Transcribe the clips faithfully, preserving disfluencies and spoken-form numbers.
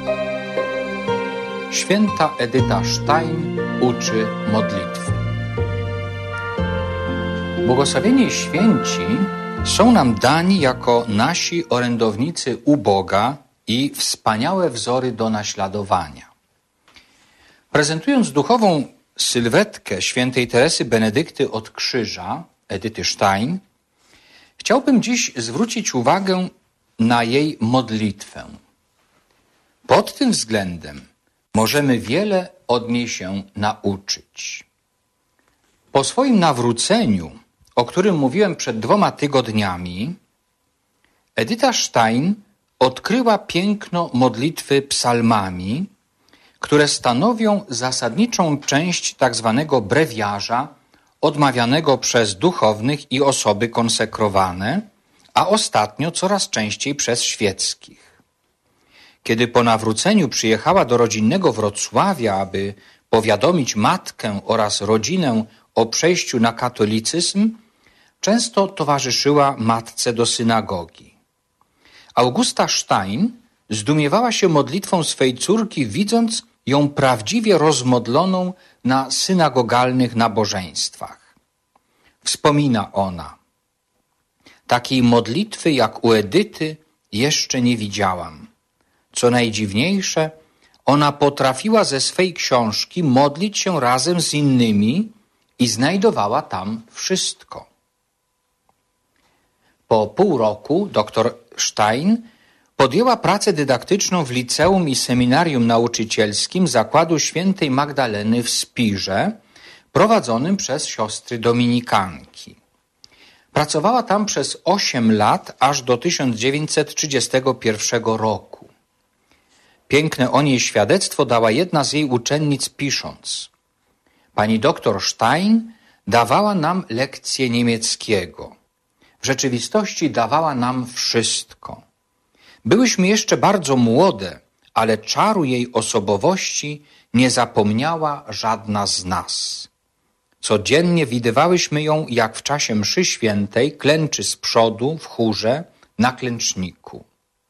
Święta Edyta Stein uczy modlitwy. Błogosławieni święci są nam dani jako nasi orędownicy u Boga i wspaniałe wzory do naśladowania. Prezentując duchową sylwetkę świętej Teresy Benedykty od Krzyża, Edyty Stein, chciałbym dziś zwrócić uwagę na jej modlitwę. Pod tym względem możemy wiele od niej się nauczyć. Po swoim nawróceniu, o którym mówiłem przed dwoma tygodniami, Edyta Stein odkryła piękno modlitwy psalmami, które stanowią zasadniczą część tak zwanego brewiarza odmawianego przez duchownych i osoby konsekrowane, a ostatnio coraz częściej przez świeckich. Kiedy po nawróceniu przyjechała do rodzinnego Wrocławia, aby powiadomić matkę oraz rodzinę o przejściu na katolicyzm, często towarzyszyła matce do synagogi. Augusta Stein zdumiewała się modlitwą swej córki, widząc ją prawdziwie rozmodloną na synagogalnych nabożeństwach. Wspomina ona: takiej modlitwy jak u Edyty jeszcze nie widziałam. Co najdziwniejsze, ona potrafiła ze swej książki modlić się razem z innymi i znajdowała tam wszystko. Po pół roku doktor Stein podjęła pracę dydaktyczną w liceum i seminarium nauczycielskim Zakładu Świętej Magdaleny w Spirze, prowadzonym przez siostry dominikanki. Pracowała tam przez osiem lat, aż do tysiąc dziewięćset trzydziestego pierwszego roku. Piękne o niej świadectwo dała jedna z jej uczennic, pisząc: pani doktor Stein dawała nam lekcje niemieckiego. W rzeczywistości dawała nam wszystko. Byłyśmy jeszcze bardzo młode, ale czaru jej osobowości nie zapomniała żadna z nas. Codziennie widywałyśmy ją, jak w czasie mszy świętej klęczy z przodu w chórze na klęczniku.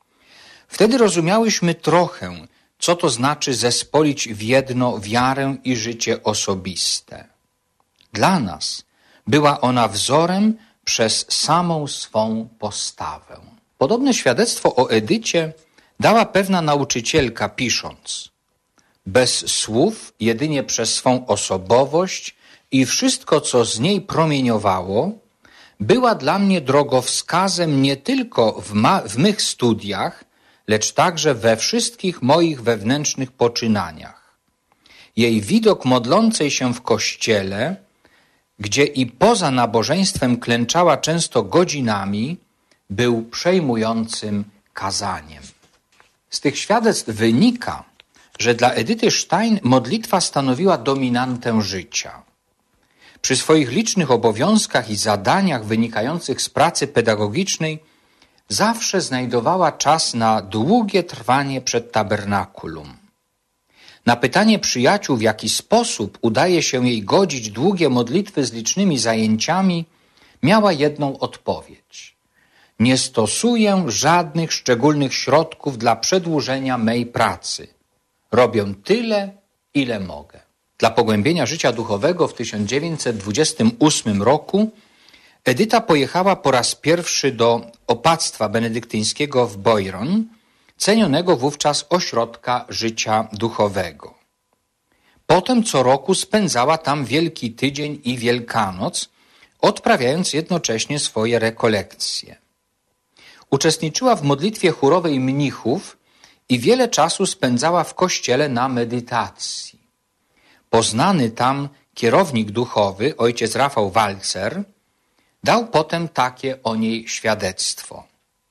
Wtedy rozumiałyśmy trochę, co to znaczy zespolić w jedno wiarę i życie osobiste. Dla nas była ona wzorem przez samą swą postawę. Podobne świadectwo o Edycie dała pewna nauczycielka, pisząc: bez słów, jedynie przez swą osobowość i wszystko, co z niej promieniowało, była dla mnie drogowskazem nie tylko w, ma- w mych studiach, lecz także we wszystkich moich wewnętrznych poczynaniach. Jej widok modlącej się w kościele, gdzie i poza nabożeństwem klęczała często godzinami, był przejmującym kazaniem. Z tych świadectw wynika, że dla Edyty Stein modlitwa stanowiła dominantę życia. Przy swoich licznych obowiązkach i zadaniach wynikających z pracy pedagogicznej zawsze znajdowała czas na długie trwanie przed tabernakulum. Na pytanie przyjaciół, w jaki sposób udaje się jej godzić długie modlitwy z licznymi zajęciami, miała jedną odpowiedź: nie stosuję żadnych szczególnych środków dla przedłużenia mej pracy. Robię tyle, ile mogę. Dla pogłębienia życia duchowego w tysiąc dziewięćset dwudziestym ósmym roku Edyta pojechała po raz pierwszy do opactwa benedyktyńskiego w Boiron, cenionego wówczas ośrodka życia duchowego. Potem co roku spędzała tam Wielki Tydzień i Wielkanoc, odprawiając jednocześnie swoje rekolekcje. Uczestniczyła w modlitwie chórowej mnichów i wiele czasu spędzała w kościele na medytacji. Poznany tam kierownik duchowy, ojciec Rafał Walcer, dał potem takie o niej świadectwo: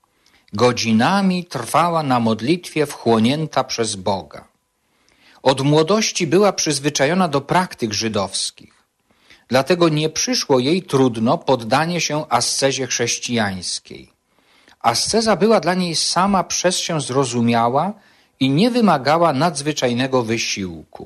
godzinami trwała na modlitwie wchłonięta przez Boga. Od młodości była przyzwyczajona do praktyk żydowskich. Dlatego nie przyszło jej trudno poddanie się ascezie chrześcijańskiej. Asceza była dla niej sama przez się zrozumiała i nie wymagała nadzwyczajnego wysiłku.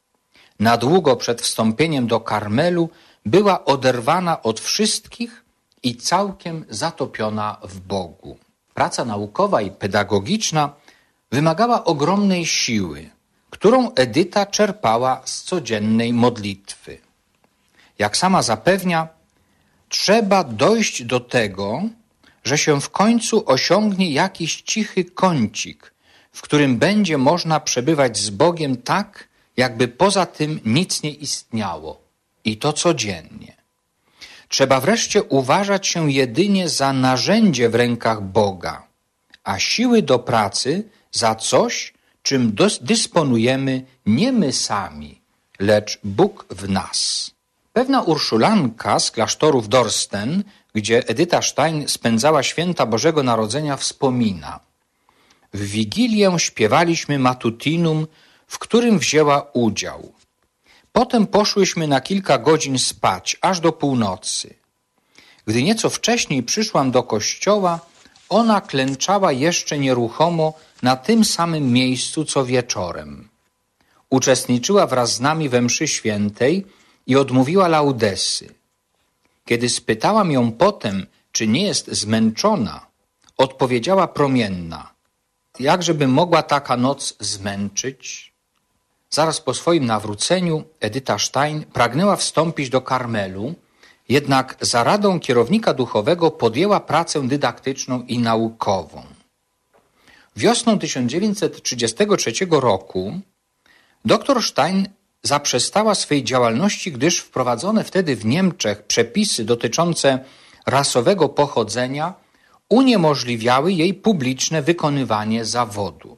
Na długo przed wstąpieniem do Karmelu była oderwana od wszystkich i całkiem zatopiona w Bogu. Praca naukowa i pedagogiczna wymagała ogromnej siły, którą Edyta czerpała z codziennej modlitwy. Jak sama zapewnia, trzeba dojść do tego, że się w końcu osiągnie jakiś cichy kącik, w którym będzie można przebywać z Bogiem tak, jakby poza tym nic nie istniało, i to codziennie. Trzeba wreszcie uważać się jedynie za narzędzie w rękach Boga, a siły do pracy za coś, czym dysponujemy nie my sami, lecz Bóg w nas. Pewna urszulanka z klasztoru w Dorsten, gdzie Edyta Stein spędzała święta Bożego Narodzenia, wspomina: w Wigilię śpiewaliśmy matutinum, w którym wzięła udział. Potem poszłyśmy na kilka godzin spać, aż do północy. Gdy nieco wcześniej przyszłam do kościoła, ona klęczała jeszcze nieruchomo na tym samym miejscu, co wieczorem. Uczestniczyła wraz z nami we mszy świętej i odmówiła laudesy. Kiedy spytałam ją potem, czy nie jest zmęczona, odpowiedziała promienna: jakżeby mogła taka noc zmęczyć? Zaraz po swoim nawróceniu Edyta Stein pragnęła wstąpić do Karmelu, jednak za radą kierownika duchowego podjęła pracę dydaktyczną i naukową. Wiosną tysiąc dziewięćset trzydziestego trzeciego roku dr Stein zaprzestała swej działalności, gdyż wprowadzone wtedy w Niemczech przepisy dotyczące rasowego pochodzenia uniemożliwiały jej publiczne wykonywanie zawodu.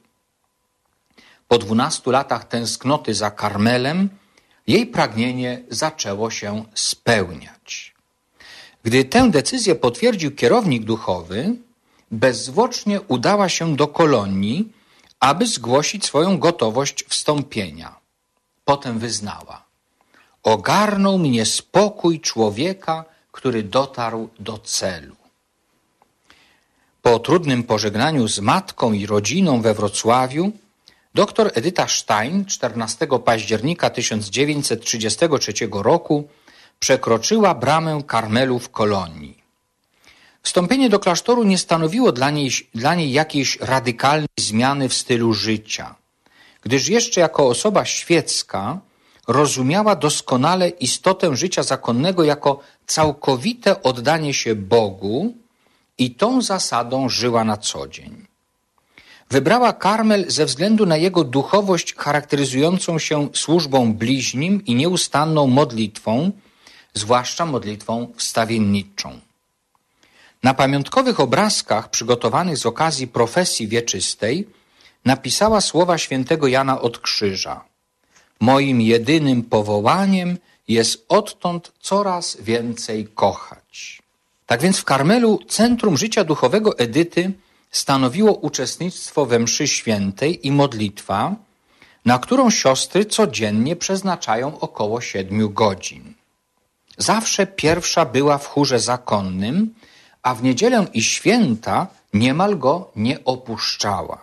Po dwunastu latach tęsknoty za Karmelem jej pragnienie zaczęło się spełniać. Gdy tę decyzję potwierdził kierownik duchowy, bezzwłocznie udała się do Kolonii, aby zgłosić swoją gotowość wstąpienia. Potem wyznała: ogarnął mnie spokój człowieka, który dotarł do celu. Po trudnym pożegnaniu z matką i rodziną we Wrocławiu dr Edyta Stein czternastego października tysiąc dziewięćset trzydziestego trzeciego roku przekroczyła bramę Karmelu w Kolonii. Wstąpienie do klasztoru nie stanowiło dla niej, dla niej jakiejś radykalnej zmiany w stylu życia, gdyż jeszcze jako osoba świecka rozumiała doskonale istotę życia zakonnego jako całkowite oddanie się Bogu i tą zasadą żyła na co dzień. Wybrała Karmel ze względu na jego duchowość charakteryzującą się służbą bliźnim i nieustanną modlitwą, zwłaszcza modlitwą wstawienniczą. Na pamiątkowych obrazkach przygotowanych z okazji profesji wieczystej napisała słowa świętego Jana od Krzyża: moim jedynym powołaniem jest odtąd coraz więcej kochać. Tak więc w Karmelu centrum życia duchowego Edyty stanowiło uczestnictwo we mszy świętej i modlitwa, na którą siostry codziennie przeznaczają około siedmiu godzin. Zawsze pierwsza była w chórze zakonnym, a w niedzielę i święta niemal go nie opuszczała.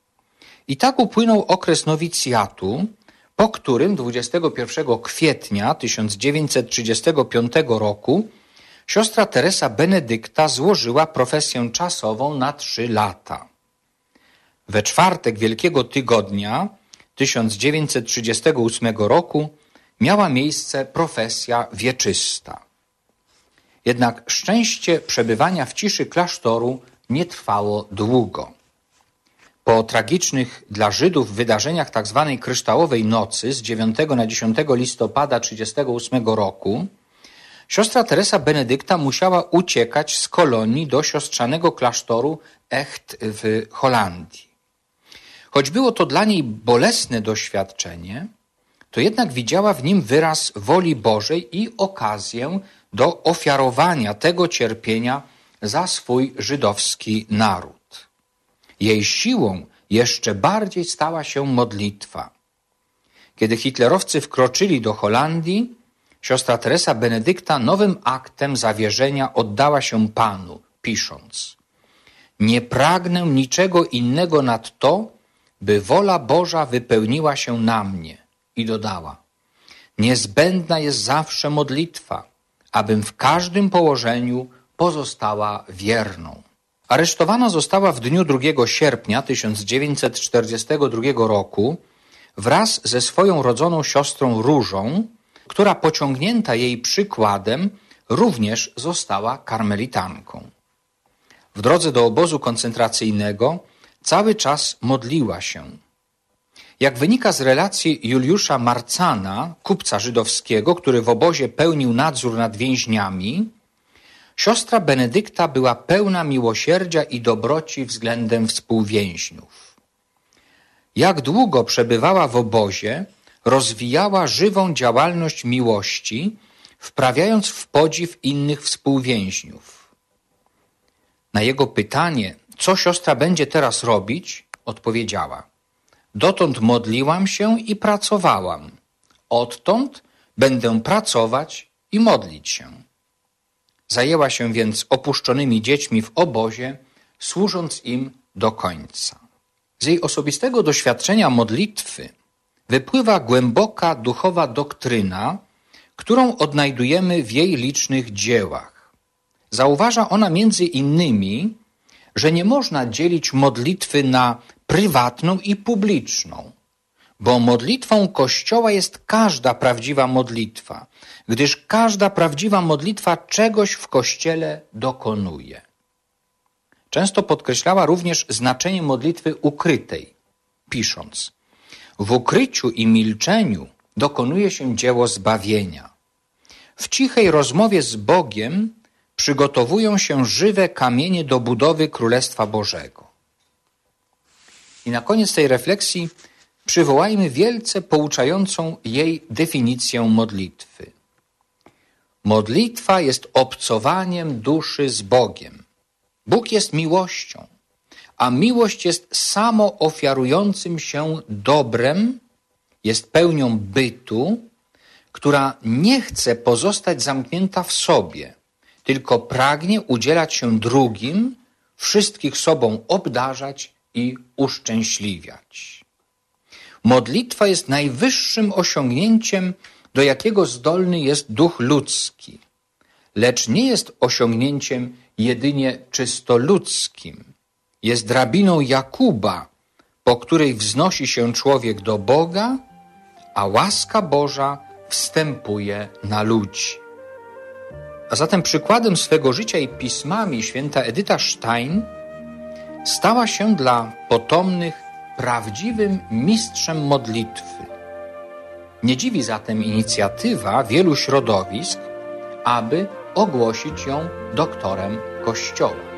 I tak upłynął okres nowicjatu, po którym dwudziestego pierwszego kwietnia tysiąc dziewięćset trzydziestego piątego roku siostra Teresa Benedykta złożyła profesję czasową na trzy lata. We czwartek Wielkiego Tygodnia tysiąc dziewięćset trzydziestego ósmego roku miała miejsce profesja wieczysta. Jednak szczęście przebywania w ciszy klasztoru nie trwało długo. Po tragicznych dla Żydów wydarzeniach tzw. Kryształowej Nocy z dziewiątego na dziesiątego listopada tysiąc dziewięćset trzydziestego ósmego roku siostra Teresa Benedykta musiała uciekać z Kolonii do siostrzanego klasztoru Echt w Holandii. Choć było to dla niej bolesne doświadczenie, to jednak widziała w nim wyraz woli Bożej i okazję do ofiarowania tego cierpienia za swój żydowski naród. Jej siłą jeszcze bardziej stała się modlitwa. Kiedy hitlerowcy wkroczyli do Holandii, siostra Teresa Benedykta nowym aktem zawierzenia oddała się Panu, pisząc: nie pragnę niczego innego nad to, by wola Boża wypełniła się na mnie. I dodała: niezbędna jest zawsze modlitwa, abym w każdym położeniu pozostała wierną. Aresztowana została w dniu drugiego sierpnia tysiąc dziewięćset czterdziestego drugiego roku wraz ze swoją rodzoną siostrą Różą, która pociągnięta jej przykładem również została karmelitanką. W drodze do obozu koncentracyjnego cały czas modliła się. Jak wynika z relacji Juliusza Marcana, kupca żydowskiego, który w obozie pełnił nadzór nad więźniami, siostra Benedykta była pełna miłosierdzia i dobroci względem współwięźniów. Jak długo przebywała w obozie, rozwijała żywą działalność miłości, wprawiając w podziw innych współwięźniów. Na jego pytanie, co siostra będzie teraz robić, odpowiedziała: dotąd modliłam się i pracowałam, odtąd będę pracować i modlić się. Zajęła się więc opuszczonymi dziećmi w obozie, służąc im do końca. Z jej osobistego doświadczenia modlitwy wypływa głęboka duchowa doktryna, którą odnajdujemy w jej licznych dziełach. Zauważa ona między innymi, że nie można dzielić modlitwy na prywatną i publiczną, bo modlitwą Kościoła jest każda prawdziwa modlitwa, gdyż każda prawdziwa modlitwa czegoś w Kościele dokonuje. Często podkreślała również znaczenie modlitwy ukrytej, pisząc: w ukryciu i milczeniu dokonuje się dzieło zbawienia. W cichej rozmowie z Bogiem przygotowują się żywe kamienie do budowy Królestwa Bożego. I na koniec tej refleksji przywołajmy wielce pouczającą jej definicję modlitwy. Modlitwa jest obcowaniem duszy z Bogiem. Bóg jest miłością, a miłość jest samoofiarującym się dobrem, jest pełnią bytu, która nie chce pozostać zamknięta w sobie, tylko pragnie udzielać się drugim, wszystkich sobą obdarzać i uszczęśliwiać. Modlitwa jest najwyższym osiągnięciem, do jakiego zdolny jest duch ludzki, lecz nie jest osiągnięciem jedynie czysto ludzkim. Jest drabiną Jakuba, po której wznosi się człowiek do Boga, a łaska Boża wstępuje na ludzi. A zatem przykładem swego życia i pismami święta Edyta Stein stała się dla potomnych prawdziwym mistrzem modlitwy. Nie dziwi zatem inicjatywa wielu środowisk, aby ogłosić ją doktorem Kościoła.